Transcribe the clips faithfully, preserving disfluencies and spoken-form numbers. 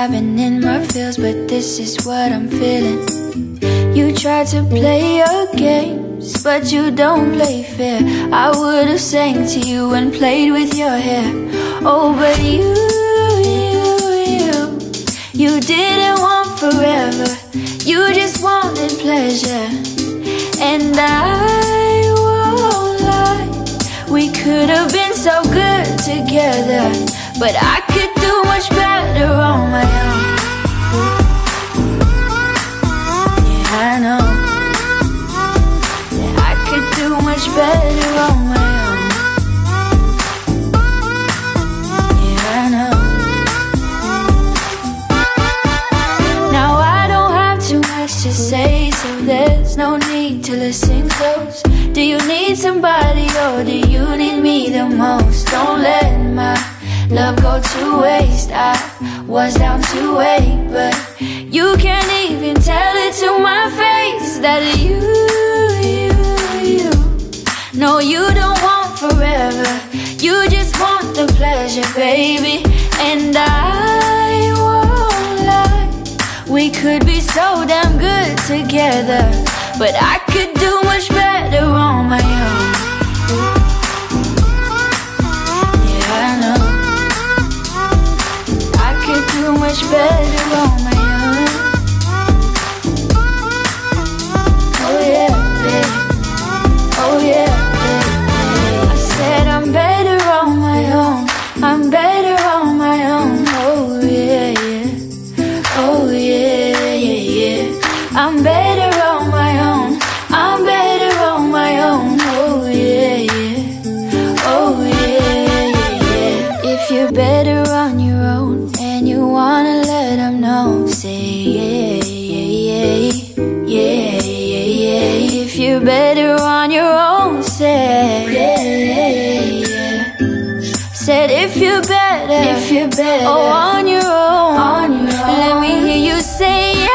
I've been in my feels, but this is what I'm feeling. You try to play your games, but you don't play fair. I would've sang to you and played with your hair. Oh, but you, you, you You didn't want forever, you just wanted pleasure. And I won't lie, we could have been so good together, but I could do much better on my own. Yeah, I know. Yeah, I could do much better on my own. Yeah, I know. Now I don't have too much to say, so there's no need to listen close. Do you need somebody or do you need me the most? Don't let my love go to waste. I was down to wait, but you can't even tell it to my face that you, you, you No, you don't want forever, you just want the pleasure, baby. And I won't lie, we could be so damn good together, but I could do much better on my own. Yeah, I know. I could do much better on my own. Oh yeah, baby. Oh yeah, baby. I said I'm better on my own. I'm better on my own. Oh yeah, yeah. Oh yeah, yeah, yeah. I'm better on my own. I'm better on my own. Oh yeah, yeah. Oh yeah, yeah, yeah. If you're better on your own and you wanna let them know, say yeah, yeah, yeah. Yeah, yeah, yeah. If you're better on your own, say yeah, yeah, yeah. Said if you're better, if you're better, oh, on your own, on your own. Let me hear you say yeah.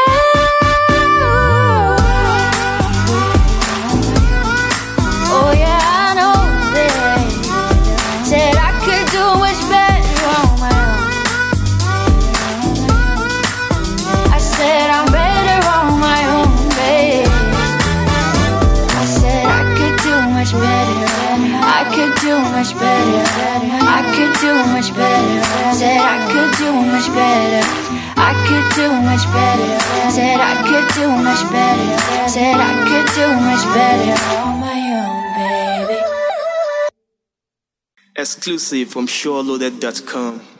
Oh yeah, I know that. Said I could do much better on my own. I said I'm better on my own, babe. I said I could do much better. I could do much better. I could do much better. Said I could do much better. I could do much better. Said I could do much better. Said I could do much better on my own, baby. Exclusive from SureLoaded dot com.